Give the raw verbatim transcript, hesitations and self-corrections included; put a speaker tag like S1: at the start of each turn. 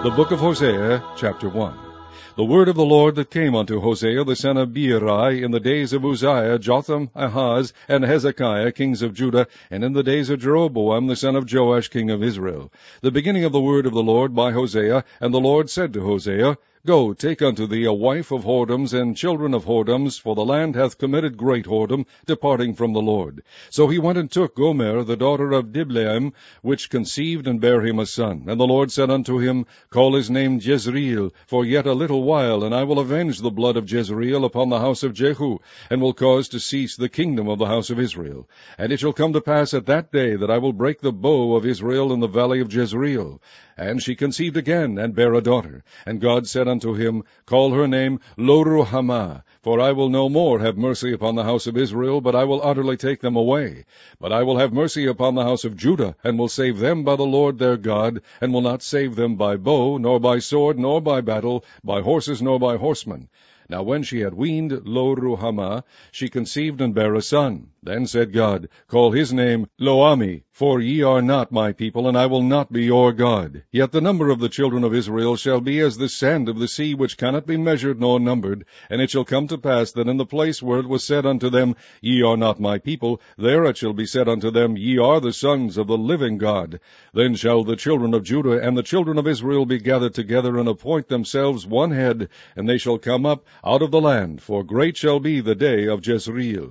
S1: The book of Hosea, chapter one. The word of the Lord that came unto Hosea the son of Beeri in the days of Uzziah, Jotham, Ahaz, and Hezekiah, kings of Judah, and in the days of Jeroboam the son of Joash, king of Israel. The beginning of the word of the Lord by Hosea. And the Lord said to Hosea, Go, take unto thee a wife of whoredoms and children of whoredoms, for the land hath committed great whoredom, departing from the Lord. So he went and took Gomer, the daughter of Diblaim, which conceived and bare him a son. And the Lord said unto him, Call his name Jezreel, for yet a little while, and I will avenge the blood of Jezreel upon the house of Jehu, and will cause to cease the kingdom of the house of Israel. And it shall come to pass at that day that I will break the bow of Israel in the valley of Jezreel. And she conceived again, and bare a daughter. And God said unto him, Call her name Lo-ruhamah, for I will no more have mercy upon the house of Israel, but I will utterly take them away. But I will have mercy upon the house of Judah, and will save them by the Lord their God, and will not save them by bow, nor by sword, nor by battle, by horses, nor by horsemen. Now when she had weaned Lo-ruhamah, she conceived and bare a son. Then said God, Call his name Lo-ammi, for ye are not my people, and I will not be your God. Yet the number of the children of Israel shall be as the sand of the sea, which cannot be measured nor numbered. And it shall come to pass that in the place where it was said unto them, Ye are not my people, there it shall be said unto them, Ye are the sons of the living God. Then shall the children of Judah and the children of Israel be gathered together, and appoint themselves one head, and they shall come up out of the land, for great shall be the day of Jezreel.